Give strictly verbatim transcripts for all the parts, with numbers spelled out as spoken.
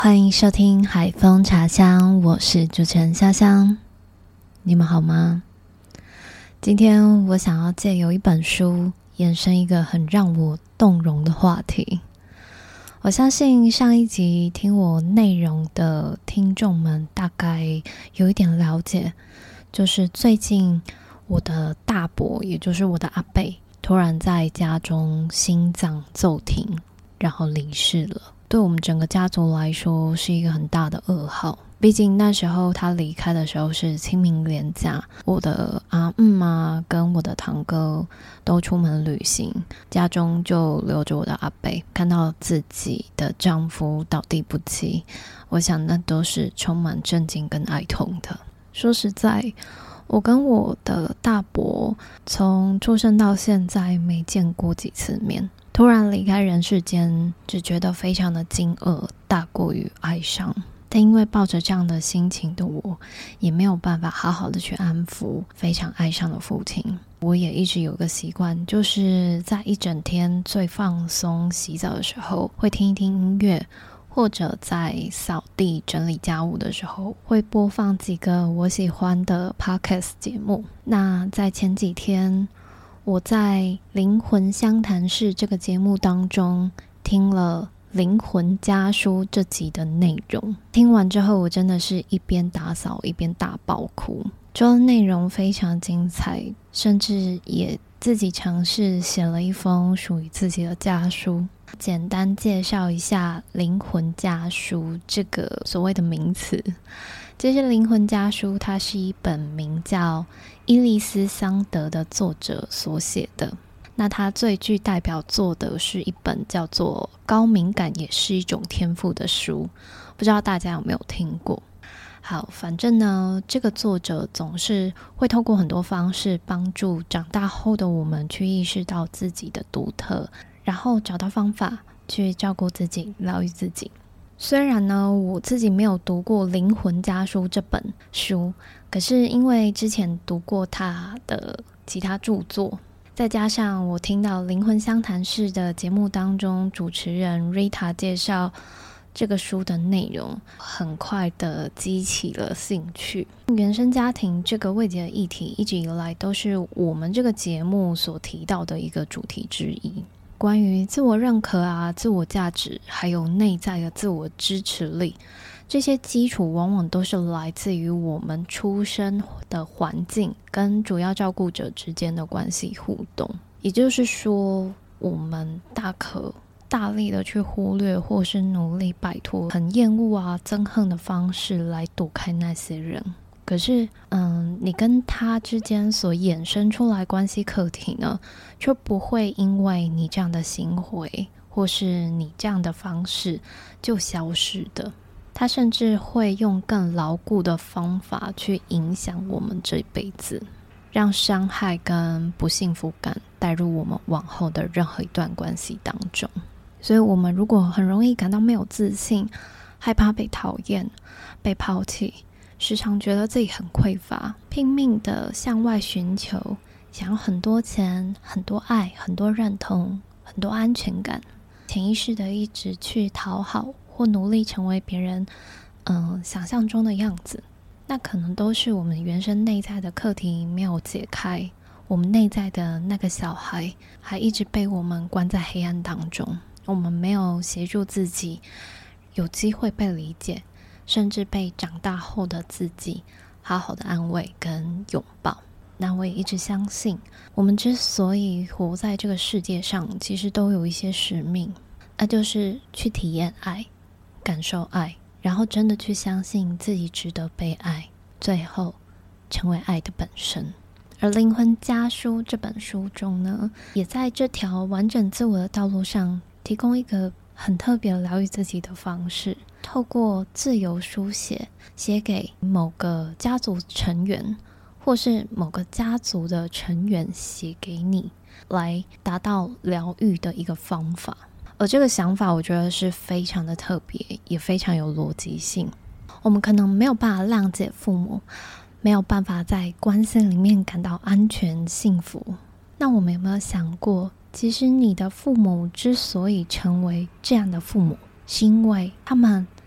欢迎收听海风茶香，我是主持人香香。你们好吗？今天我想要借由一本书延伸一个很让我动容的话题。我相信上一集听我内容的听众们大概有一点了解，就是最近我的大伯，也就是我的阿伯，突然在家中心脏骤停，然后离世了。对我们整个家族来说是一个很大的噩耗，毕竟那时候他离开的时候是清明连假，我的阿姆啊跟我的堂哥都出门旅行，家中就留着我的阿伯。看到自己的丈夫倒地不起，我想那都是充满震惊跟哀痛的。说实在，我跟我的大伯从出生到现在没见过几次面，突然离开人世间，只觉得非常的惊愕，大过于哀伤。但因为抱着这样的心情的我，也没有办法好好的去安抚非常哀伤的父亲。我也一直有个习惯，就是在一整天最放松洗澡的时候会听一听音乐，或者在扫地整理家务的时候会播放几个我喜欢的 podcast 节目。那在前几天我在灵魂相谈室这个节目当中听了灵魂家书这集的内容，听完之后我真的是一边打扫一边大爆哭。这个内容非常精彩，甚至也自己尝试写了一封属于自己的家书。简单介绍一下灵魂家书这个所谓的名词。这些灵魂家书，它是一本名叫伊丽丝桑德的作者所写的。那他最具代表作的是一本叫做《高敏感也是一种天赋》的书，不知道大家有没有听过。好，反正呢，这个作者总是会透过很多方式帮助长大后的我们去意识到自己的独特，然后找到方法去照顾自己，疗愈自己。虽然呢，我自己没有读过《灵魂家书》这本书，可是因为之前读过他的其他著作，再加上我听到灵魂相谈室的节目当中主持人 Rita 介绍这个书的内容，很快的激起了兴趣。原生家庭这个未解的议题一直以来都是我们这个节目所提到的一个主题之一。关于自我认可啊、自我价值，还有内在的自我支持力，这些基础往往都是来自于我们出生的环境跟主要照顾者之间的关系互动。也就是说，我们大可大力的去忽略或是努力摆脱很厌恶啊、憎恨的方式来躲开那些人。可是嗯，你跟他之间所衍生出来关系课题呢，却不会因为你这样的行为或是你这样的方式就消失的。他甚至会用更牢固的方法去影响我们这一辈子，让伤害跟不幸福感带入我们往后的任何一段关系当中。所以我们如果很容易感到没有自信，害怕被讨厌、被抛弃，时常觉得自己很匮乏，拼命的向外寻求，想要很多钱、很多爱、很多认同、很多安全感，潜意识的一直去讨好或努力成为别人嗯、呃、想象中的样子，那可能都是我们原生内在的课题没有解开，我们内在的那个小孩还一直被我们关在黑暗当中，我们没有协助自己有机会被理解，甚至被长大后的自己好好的安慰跟拥抱。那我也一直相信，我们之所以活在这个世界上，其实都有一些使命，那就是去体验爱，感受爱，然后真的去相信自己值得被爱，最后成为爱的本身。而《灵魂家书》这本书中呢，也在这条完整自我的道路上提供一个很特别的疗愈自己的方式，透过自由书写，写给某个家族成员，或是某个家族的成员写给你，来达到疗愈的一个方法。而这个想法我觉得是非常的特别，也非常有逻辑性。我们可能没有办法谅解父母，没有办法在关系里面感到安全幸福，那我们有没有想过，其实你的父母之所以成为这样的父母，是因为他们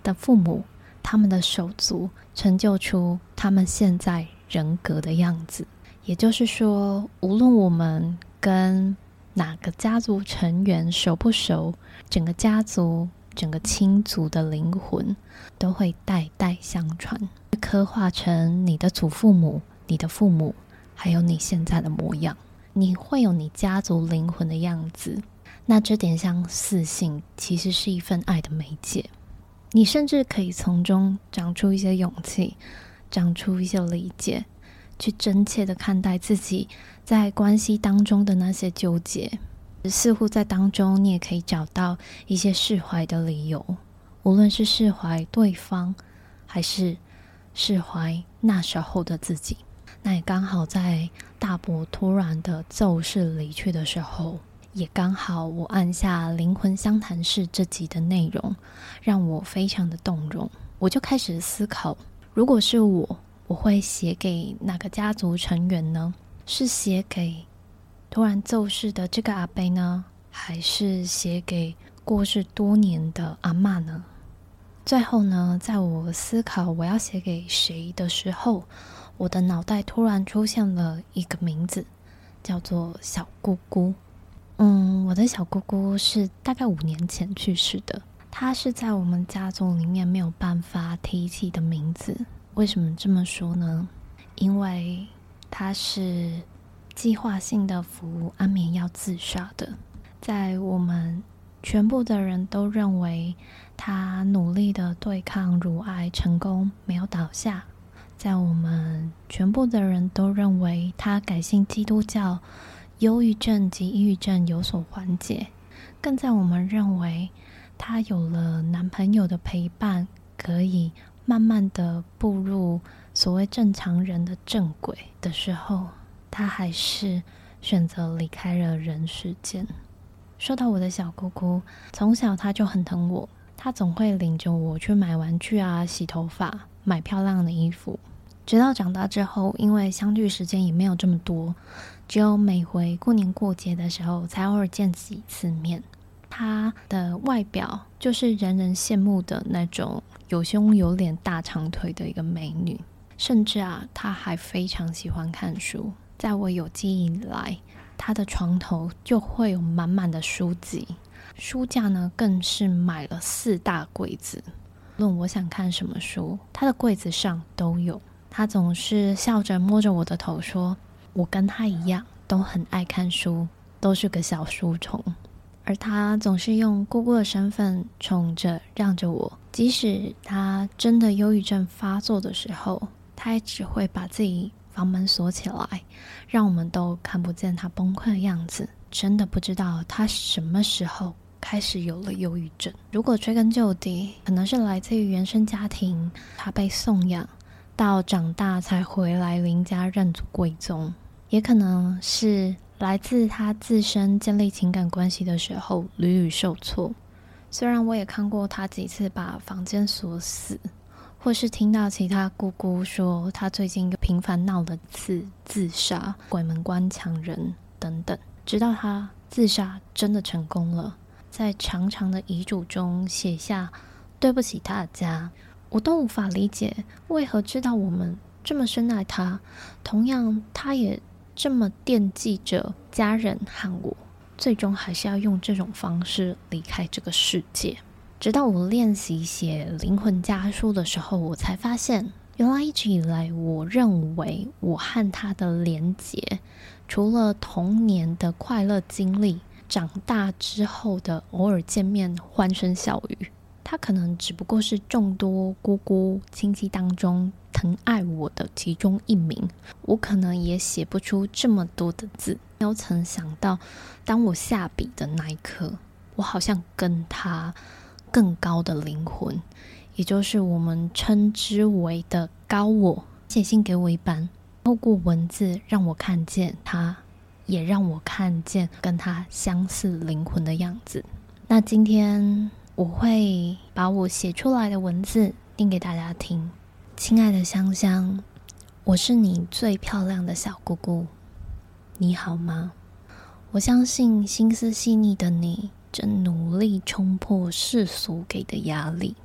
的父母，他们的手足，成就出他们现在人格的样子。也就是说，无论我们跟哪个家族成员熟不熟，整个家族整个亲族的灵魂都会代代相传，刻画成你的祖父母、你的父母，还有你现在的模样。你会有你家族灵魂的样子，那这点相似性其实是一份爱的媒介。你甚至可以从中长出一些勇气，长出一些理解，去真切的看待自己在关系当中的那些纠结。似乎在当中你也可以找到一些释怀的理由，无论是释怀对方，还是释怀那时候的自己。那也刚好在大伯突然的骤逝离去的时候，也刚好我按下灵魂相谈室这集的内容，让我非常的动容。我就开始思考，如果是我，我会写给哪个家族成员呢？是写给突然骤逝的这个阿伯呢，还是写给过世多年的阿嬷呢？最后呢，在我思考我要写给谁的时候，我的脑袋突然出现了一个名字，叫做小姑姑。嗯，我的小姑姑是大概五年前去世的，她是在我们家族里面没有办法提起的名字。为什么这么说呢？因为她是计划性的服安眠药自杀的。在我们全部的人都认为她努力的对抗乳癌成功，没有倒下，在我们全部的人都认为她改信基督教，忧郁症及抑郁症有所缓解，更在我们认为她有了男朋友的陪伴，可以慢慢的步入所谓正常人的正轨的时候，她还是选择离开了人世间。说到我的小姑姑，从小她就很疼我，她总会领着我去买玩具啊、洗头发、买漂亮的衣服。直到长大之后，因为相聚时间也没有这么多，只有每回过年过节的时候才偶尔见几次面。她的外表就是人人羡慕的那种有胸有脸大长腿的一个美女，甚至啊，她还非常喜欢看书。在我有记忆以来，她的床头就会有满满的书籍，书架呢更是买了四大柜子，无论我想看什么书，她的柜子上都有。她总是笑着摸着我的头说，我跟她一样都很爱看书，都是个小书虫。而她总是用姑姑的身份宠着让着我，即使她真的忧郁症发作的时候，她也只会把自己房门锁起来，让我们都看不见她崩溃的样子。真的不知道她什么时候开始有了忧郁症。如果追根究底，可能是来自于原生家庭，她被送养到长大才回来邻家认祖归宗，也可能是来自他自身建立情感关系的时候屡屡受挫。虽然我也看过他几次把房间锁死，或是听到其他姑姑说他最近频繁闹了次自杀、鬼门关抢人等等，直到他自杀真的成功了，在长长的遗嘱中写下对不起他的家，我都无法理解为何知道我们这么深爱他，同样他也这么惦记着家人和我，最终还是要用这种方式离开这个世界。直到我练习写灵魂家书的时候，我才发现原来一直以来我认为我和他的连结，除了童年的快乐经历，长大之后的偶尔见面欢声笑语，他可能只不过是众多姑姑亲戚当中疼爱我的其中一名。我可能也写不出这么多的字，没有曾想到当我下笔的那一刻，我好像跟他更高的灵魂，也就是我们称之为的高我，写信给我一般，透过文字让我看见他，也让我看见跟他相似灵魂的样子。那今天我会把我写出来的文字念给大家听。亲爱的香香，我是你最漂亮的小姑姑，你好吗？我相信心思细腻的你正努力冲破世俗给的压力，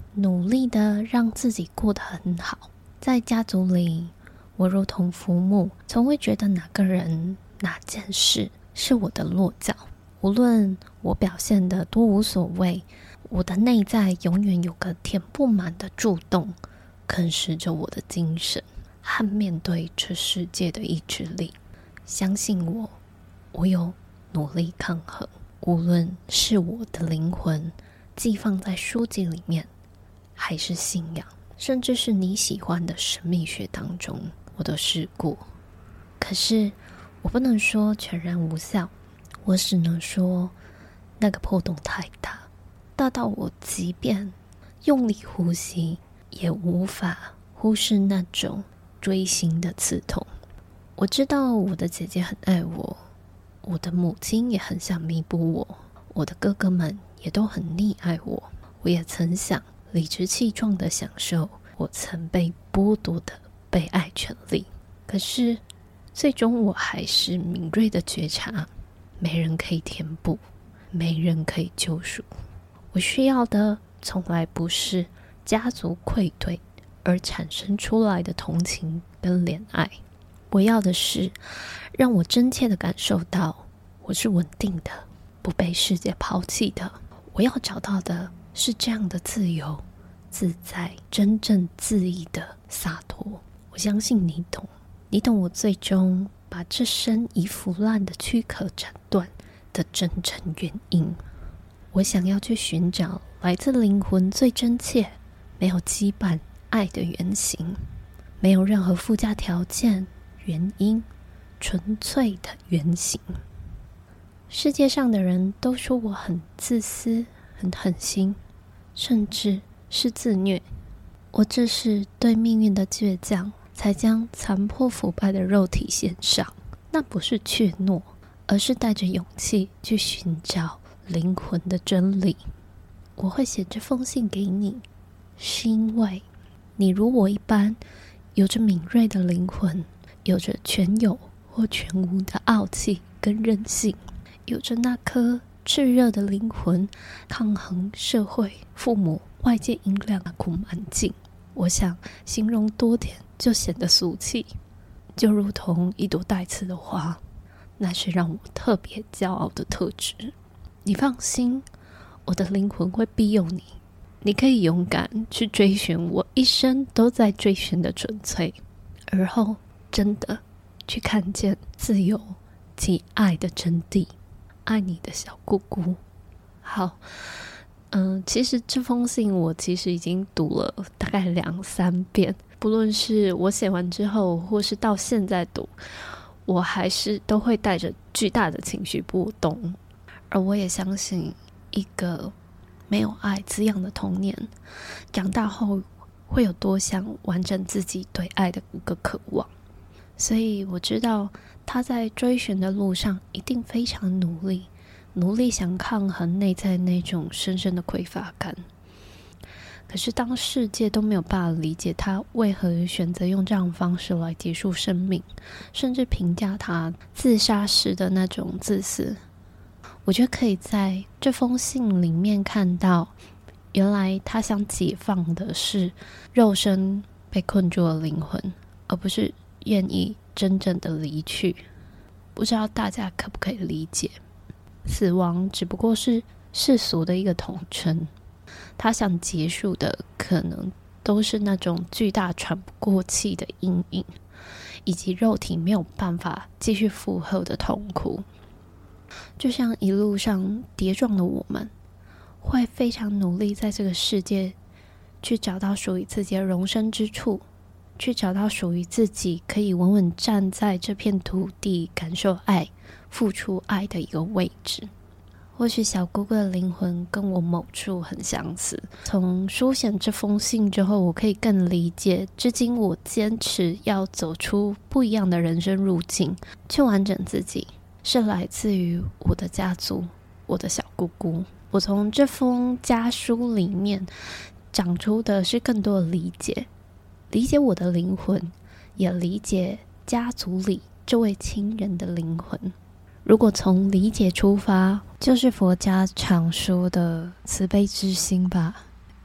努力的让自己过得很好。在家族里，我如同浮木，从未觉得哪个人、哪件事是我的落脚。无论我表现得多无所谓，我的内在永远有个填不满的蛀洞，啃食着我的精神和面对这世界的意志力。相信我，我有努力抗衡。无论是我的灵魂寄放在书籍里面，还是信仰，甚至是你喜欢的神秘学当中，我都试过。可是我不能说全然无效，我只能说那个破洞太大，大到我即便用力呼吸也无法忽视那种锥心的刺痛。我知道我的姐姐很爱我，我的母亲也很想弥补我，我的哥哥们也都很溺爱我。我也曾想理直气壮地享受我曾被剥夺的被爱权利，可是最终我还是敏锐地觉察，没人可以填补，没人可以救赎。我需要的从来不是家族愧对而产生出来的同情跟怜爱，我要的是让我真切地感受到我是稳定的，不被世界抛弃的。我要找到的是这样的自由、自在、真正恣意的洒脱。我相信你懂，你懂我最终把这身已腐烂的躯壳斩断的真正原因。我想要去寻找来自灵魂最真切、没有羁绊爱的原型，没有任何附加条件、原因，纯粹的原型。世界上的人都说我很自私、很狠心，甚至是自虐。我这是对命运的倔强，才将残破腐败的肉体献上。那不是怯懦，而是带着勇气去寻找灵魂的真理。我会写这封信给你，是因为你如我一般，有着敏锐的灵魂，有着全有或全无的傲气跟韧性，有着那颗炽热的灵魂，抗衡社会、父母、外界音量的苦蛮劲。我想形容多点就显得俗气，就如同一朵带刺的花，那是让我特别骄傲的特质。你放心，我的灵魂会庇佑你，你可以勇敢去追寻我一生都在追寻的纯粹，而后真的去看见自由及爱的真谛。爱你的小姑姑。好，嗯，其实这封信我其实已经读了大概两三遍，不论是我写完之后，或是到现在读，我还是都会带着巨大的情绪波动。而我也相信，一个没有爱滋养的童年，长大后会有多想完整自己对爱的一个渴望。所以我知道他在追寻的路上一定非常努力，努力想抗衡内在那种深深的匮乏感。可是当世界都没有办法理解他为何选择用这样的方式来结束生命，甚至评价他自杀式的那种自私，我觉得可以在这封信里面看到，原来他想解放的是肉身被困住的灵魂，而不是愿意真正的离去。不知道大家可不可以理解，死亡只不过是世俗的一个统称，他想结束的可能都是那种巨大喘不过气的阴影，以及肉体没有办法继续负荷的痛苦。就像一路上跌撞的我们，会非常努力在这个世界去找到属于自己的容身之处，去找到属于自己可以稳稳站在这片土地感受爱、付出爱的一个位置。或许小姑姑的灵魂跟我某处很相似，从书写这封信之后，我可以更理解至今我坚持要走出不一样的人生路径，去完整自己，是来自于我的家族，我的小姑姑。我从这封家书里面长出的是更多的理解，理解我的灵魂，也理解家族里这位亲人的灵魂。如果从理解出发，就是佛家常说的慈悲之心吧。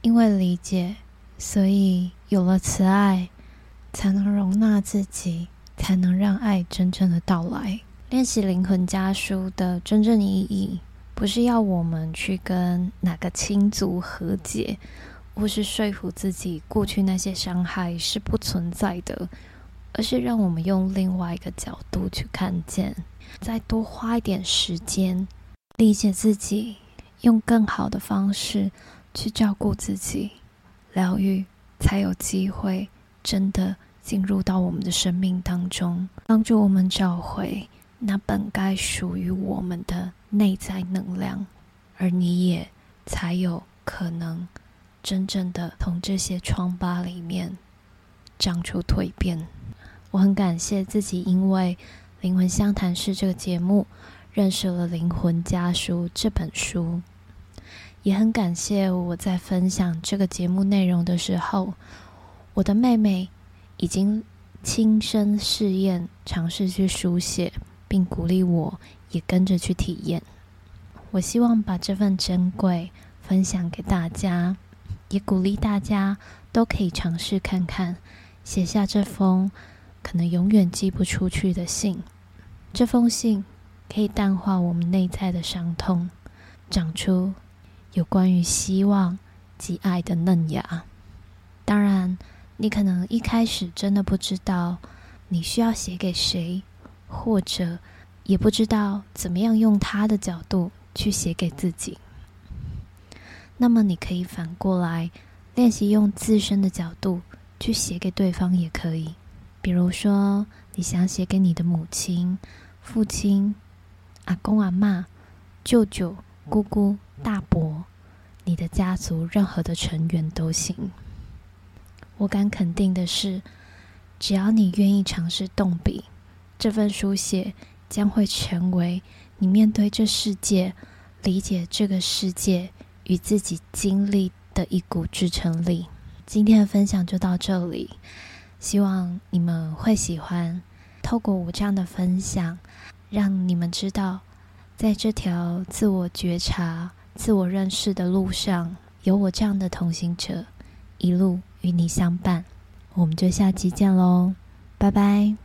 因为理解，所以有了慈爱，才能容纳自己，才能让爱真正的到来。练习灵魂家书的真正意义，不是要我们去跟哪个亲族和解，或是说服自己过去那些伤害是不存在的，而是让我们用另外一个角度去看见，再多花一点时间理解自己，用更好的方式去照顾自己，疗愈才有机会真的进入到我们的生命当中，帮助我们找回那本该属于我们的内在能量，而你也才有可能真正的从这些疮疤里面长出蜕变。我很感谢自己因为灵魂相谈室这个节目认识了灵魂家书这本书，也很感谢我在分享这个节目内容的时候，我的妹妹已经亲身试验尝试去书写，并鼓励我也跟着去体验。我希望把这份珍贵分享给大家，也鼓励大家都可以尝试看看，写下这封可能永远寄不出去的信。这封信可以淡化我们内在的伤痛，长出有关于希望及爱的嫩芽。当然，你可能一开始真的不知道你需要写给谁，或者也不知道怎么样用他的角度去写给自己。那么你可以反过来练习用自身的角度去写给对方也可以。比如说，你想写给你的母亲、父亲、阿公阿嬷、舅舅、姑姑、大伯，你的家族任何的成员都行。我敢肯定的是，只要你愿意尝试动笔，这份书写将会成为你面对这世界、理解这个世界与自己经历的一股支撑力。今天的分享就到这里，希望你们会喜欢。透过我这样的分享，让你们知道，在这条自我觉察、自我认识的路上，有我这样的同行者，一路与你相伴。我们就下期见喽，拜拜。